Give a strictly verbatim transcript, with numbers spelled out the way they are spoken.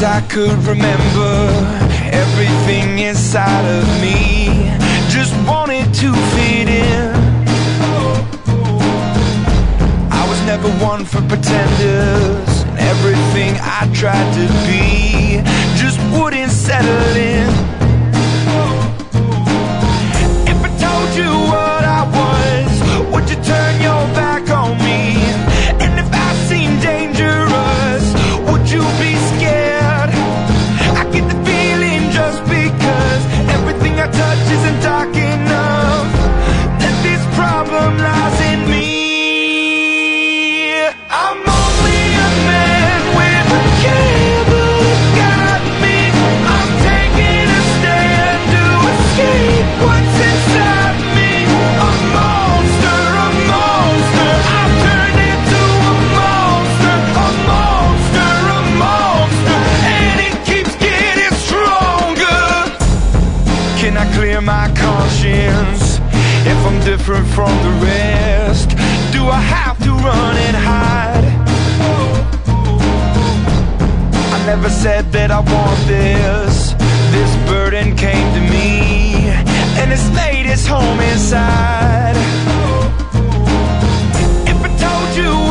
I could remember, everything inside of me just wanted to fit in. I was never one for pretenders, and everything I tried to be just wouldn't settle in. If I told you what I was, would you turn your back on me? And if I seemed dangerous, would you be scared? I get the feeling just because everything I touch isn't dark enough, that this problem lies in me. I'm only a man with a cable that got me. I'm taking a stand to escape what's inside me. A monster, a monster, I've turned into a monster. A monster, a monster, and it keeps getting stronger. Can I clear my conscience if I'm different from the rest? Do I have to run and hide? I never said that I want this. This burden came to me, and it's made its home inside. If I told you